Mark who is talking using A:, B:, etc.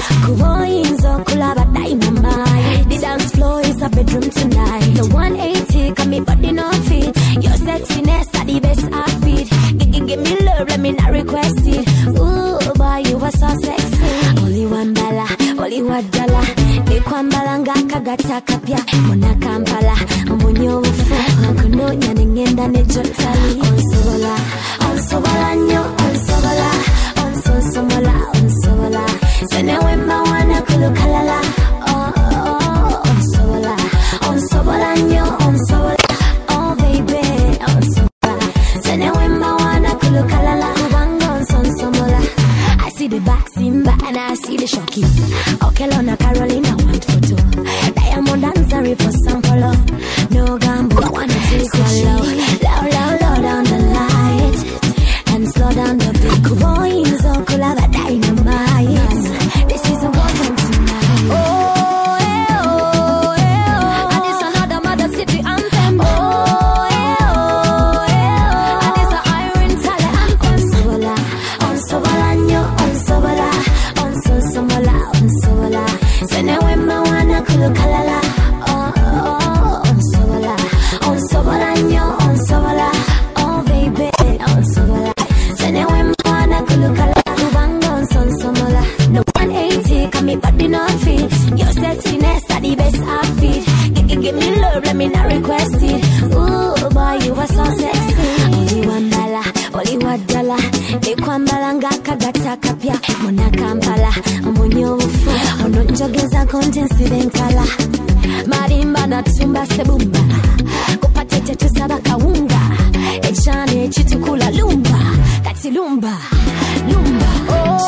A: Kuboinzo kulaba dynamite. The dance floor is a bedroom tonight. The 180 got me body no fit. Your sexiness are the best outfit. Give me love, let me not request it. Ooh, boy, you are so sexy. Only one dollar, only $1. Nikwambalanga kagata kapya. Mona Kampala, mbunyo ufu. Nakuno nyanengenda nejotali. Onsobola, onsobola nyo, onsobola. Onsosomola, onsobola. Sene wemba wana kulukalala. Oh, oh, onsobola. Onsobola nyo, onsobola. Oh, baby, onsobola. Sene wemba wana kulukalala. Kubango onsosomola. I see the back Simba and I see the Shocky. Okelona Carolina want photo. Diamond and Zari for some follow. No gamble, I wanna take it slow. Low down the light. And slow down the big boys. Oh, kulava dynamite. This is a welcome tonight. Oh, eh, oh, eh, oh. And it's another mother city anthem. Oh, eh, oh, eh, oh. And it's a iron tally anthem. Onsobola, onsobola nyo, onsobola. Onsosomola, onsobola. Sene wemba wana kulukalala. Oh, oh, onsobola. Onsobola nyo, onsobola. Oh, baby, onsobola. Sene wemba wana kulukalala. Kubango onsosomola. No 180, come me body not fit. Your sexiness are the best outfit. Give me love, let me not request it. Ooh, boy, you are so sexy. Only $1, only $1. Nikwambalanga kagata kapya. Mona Kampala, mbunyo ufu. Ono njogeza kontensi benkala. Marimba na tumba sebumba. Kupatete tusaba kawunga. Echane chitukula lumba. Kati lumba, lumba. Oh.